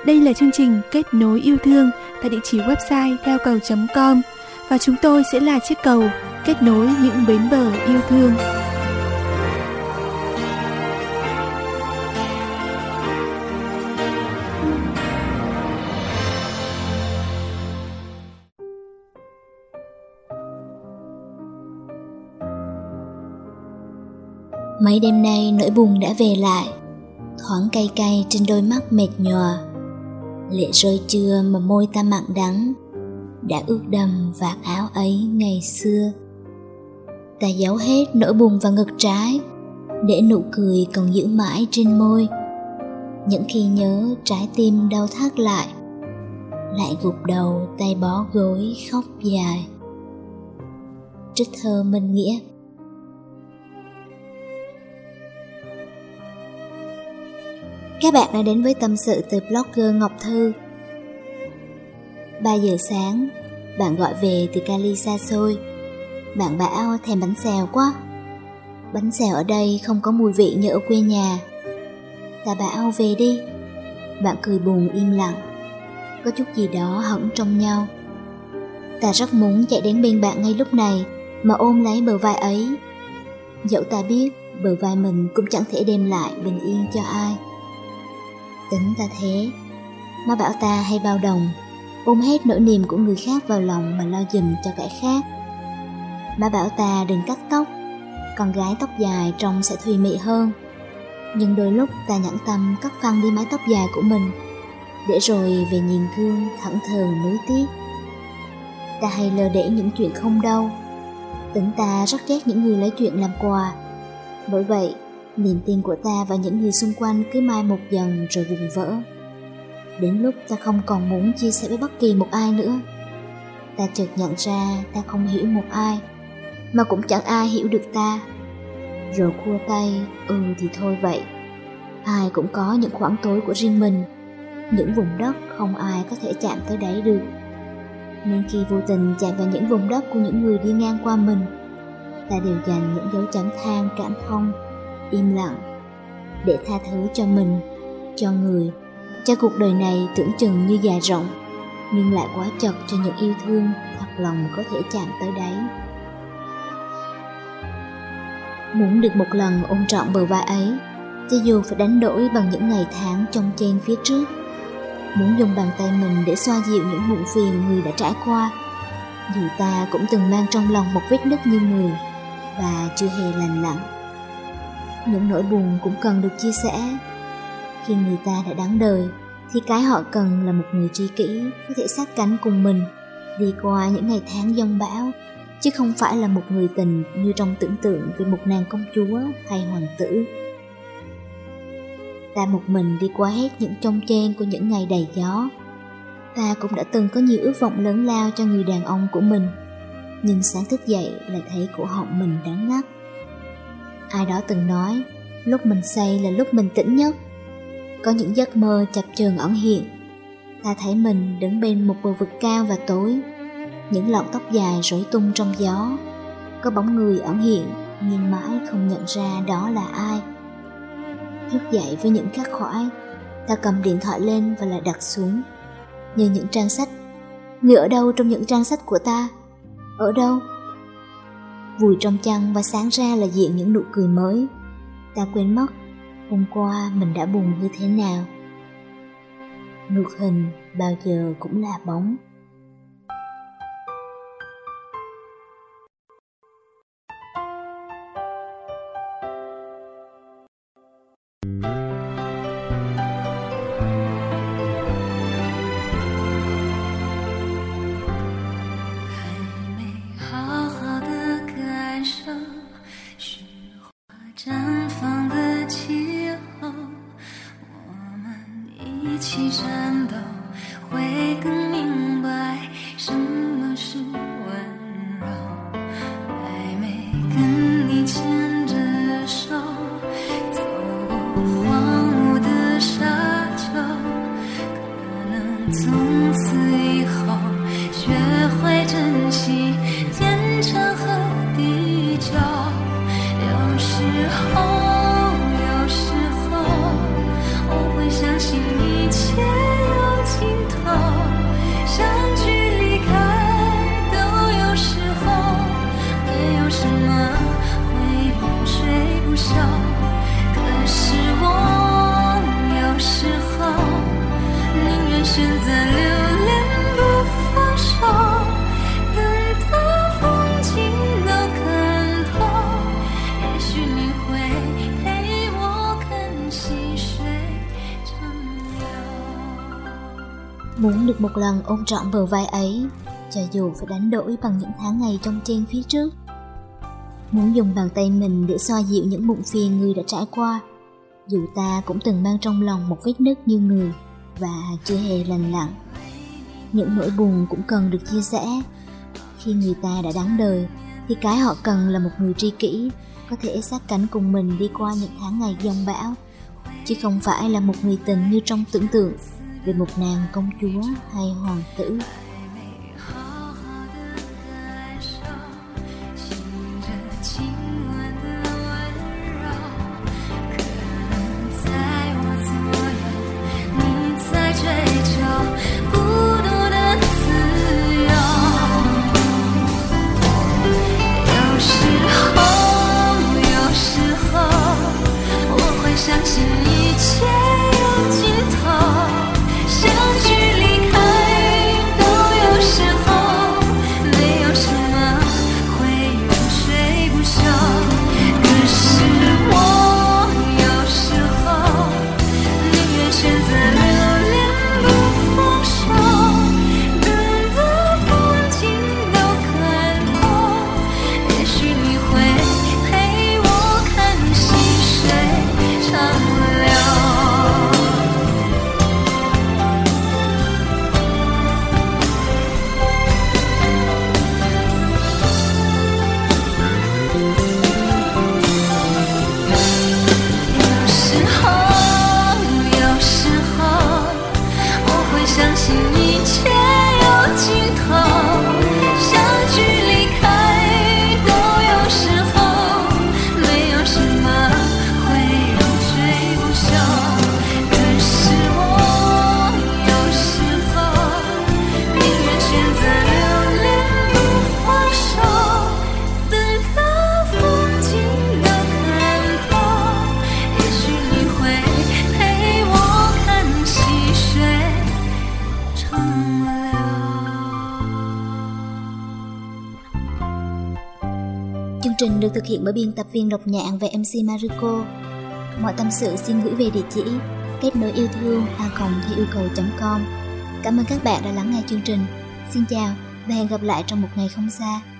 Đây là chương trình Kết nối yêu thương tại địa chỉ website theo cầu.com và chúng tôi sẽ là chiếc cầu kết nối những bến bờ yêu thương. Mấy đêm nay nỗi buồn đã về lại, thoáng cay cay trên đôi mắt mệt nhòa. Lệ rơi trưa mà môi ta mặn đắng, đã ướt đầm vạt áo ấy ngày xưa. Ta giấu hết nỗi buồn vào ngực trái, để nụ cười còn giữ mãi trên môi. Những khi nhớ trái tim đau thắt lại gục đầu tay bó gối khóc dài. Trích thơ Minh Nghĩa. Các bạn đã đến với tâm sự từ blogger Ngọc Thư. 3 giờ sáng, bạn gọi về từ Cali xa xôi. Bạn bảo thèm bánh xèo quá. Bánh xèo ở đây không có mùi vị như ở quê nhà. Ta bảo về đi. Bạn cười buồn im lặng, có chút gì đó hững trong nhau. Ta rất muốn chạy đến bên bạn ngay lúc này mà ôm lấy bờ vai ấy. Dẫu ta biết bờ vai mình cũng chẳng thể đem lại bình yên cho ai. Tính ta thế, má bảo ta hay bao đồng, ôm hết nỗi niềm của người khác vào lòng mà lo giùm cho kẻ khác. Má bảo ta đừng cắt tóc, con gái tóc dài trông sẽ thùy mị hơn. Nhưng đôi lúc ta nhẫn tâm cắt phăng đi mái tóc dài của mình, để rồi về nhìn gương thẫn thờ nuối tiếc. Ta hay lờ để những chuyện không đâu. Tính ta rất ghét những người lấy chuyện làm quà. Bởi vậy, niềm tin của ta và những người xung quanh cứ mai một dần rồi vùng vỡ. Đến lúc ta không còn muốn chia sẻ với bất kỳ một ai nữa. Ta chợt nhận ra ta không hiểu một ai, mà cũng chẳng ai hiểu được ta. Rồi khua tay, thì thôi vậy. Ai cũng có những khoảng tối của riêng mình, những vùng đất không ai có thể chạm tới đáy được. Nên khi vô tình chạm vào những vùng đất của những người đi ngang qua mình, ta đều dành những dấu chấm than cảm thông, im lặng, để tha thứ cho mình, cho người, cho cuộc đời này tưởng chừng như dài rộng, nhưng lại quá chật cho những yêu thương thật lòng có thể chạm tới đáy. Muốn được một lần ôm trọn bờ vai ấy, cho dù phải đánh đổi bằng những ngày tháng chông chênh phía trước. Muốn dùng bàn tay mình để xoa dịu những muộn phiền người đã trải qua, dù ta cũng từng mang trong lòng một vết nứt như người và chưa hề lành lặn. Những nỗi buồn cũng cần được chia sẻ. Khi người ta đã đáng đời, thì cái họ cần là một người tri kỷ có thể sát cánh cùng mình đi qua những ngày tháng giông bão, chứ không phải là một người tình như trong tưởng tượng về một nàng công chúa hay hoàng tử. Ta một mình đi qua hết những chông chênh của những ngày đầy gió. Ta cũng đã từng có nhiều ước vọng lớn lao cho người đàn ông của mình, nhưng sáng thức dậy lại thấy cổ họng mình đắng ngắt. Ai đó từng nói, lúc mình say là lúc mình tỉnh nhất. Có những giấc mơ chập chờn ẩn hiện. Ta thấy mình đứng bên một bờ vực cao và tối, những lọn tóc dài rối tung trong gió. Có bóng người ẩn hiện, nhưng mãi không nhận ra đó là ai. Thức dậy với những khắc khoải, ta cầm điện thoại lên và lại đặt xuống. Như những trang sách. Người ở đâu trong những trang sách của ta? Ở đâu? Vùi trong chăn và sáng ra là diện những nụ cười mới. Ta quên mất hôm qua mình đã buồn như thế nào. Ngược hình bao giờ cũng là bóng. 从此以后，学会珍惜天长和地久。有时候，我会相信一切。 Muốn được một lần ôm trọn bờ vai ấy, cho dù phải đánh đổi bằng những tháng ngày trong chen phía trước. Muốn dùng bàn tay mình để xoa dịu những muộn phiền người đã trải qua, dù ta cũng từng mang trong lòng một vết nứt như người và chưa hề lành lặn. Những nỗi buồn cũng cần được chia sẻ. Khi người ta đã đắng đời thì cái họ cần là một người tri kỷ, có thể sát cánh cùng mình đi qua những tháng ngày giông bão, chứ không phải là một người tình như trong tưởng tượng về một nàng công chúa hay hoàng tử. Chương trình được thực hiện bởi biên tập viên Độc Nhạn và MC Mariko. Mọi tâm sự xin gửi về địa chỉ kết nối yêu thương @theo yêu cầu.com. Cảm ơn các bạn đã lắng nghe chương trình. Xin chào và hẹn gặp lại trong một ngày không xa.